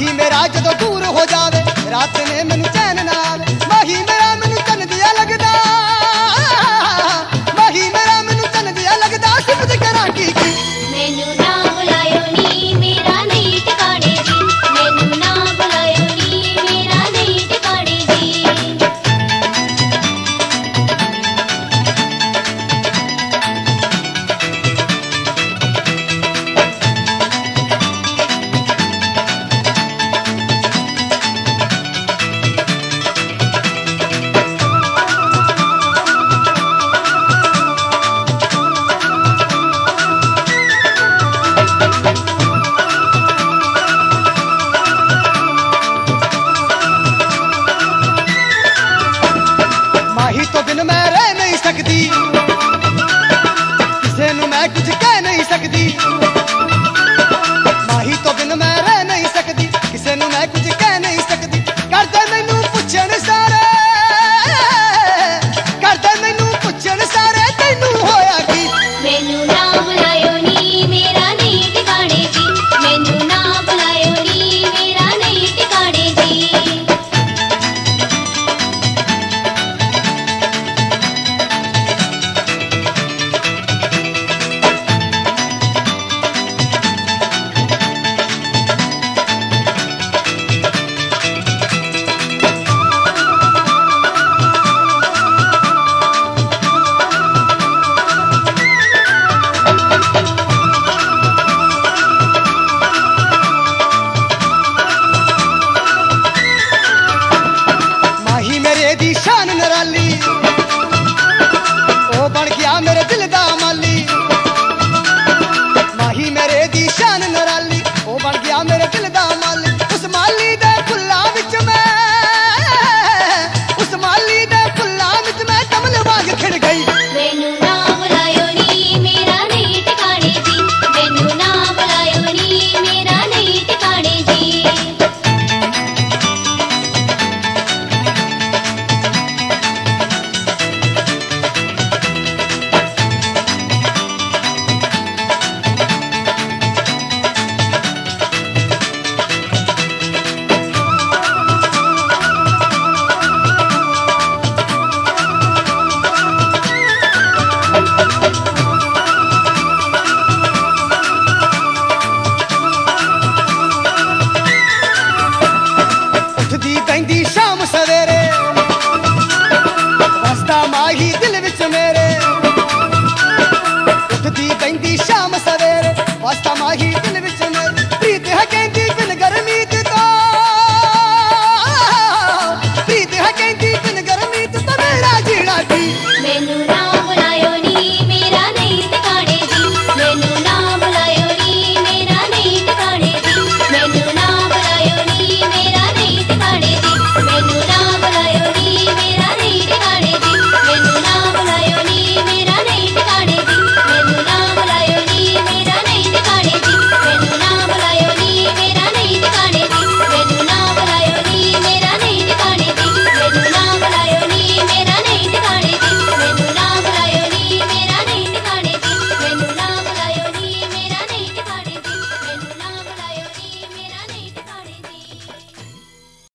माही मेरा जदों दूर हो जावे रात ने मैनू चैन ना आवे माही मेरा मैनू तन दिया लगदा माही मेरा मैनू तन दिया लगदा सिफत करा की मैनू ना बुलायो नी मेरा नहीं ठिकाने जी मैनू ना बुलायो नी मेरा नहीं ठिकाने जी माही तो बिन मैं रह नहीं सकती किसे नू मैं कुछ कह नहीं सकती माही तो बिन मैं रह नहीं सकती किसे नू मैं कुछ कह नहीं सकती करदे मैनू पुछण सारे करदे मैनू पुछण सारे तैनू होया की मैनू ना बुलायो नी मेरा नहीं ठिकाने जी मैनू ना बुलायो नी मेरा नहीं ठिकाने जी माही मेरे दी शान नराली ओ बन गया मेरे दिल दा माली माही मेरे दी शान नराली ओ बन गया मेरे दिल दा माली उस माली दे फुल्लां विच मैं उस माली दे फुल्लां विच मैं कमल वांग खिड़ गई मैनू ना बुलायो नी मेरा नहीं ठिकाने जी मैनू ना बुलायो नी मेरा नहीं ठिकाने जी उठदी पैंदी शाम सवेरे वसदा माही दिल विच मेरे उठदी पैंदी शाम सवेरे वसदा माही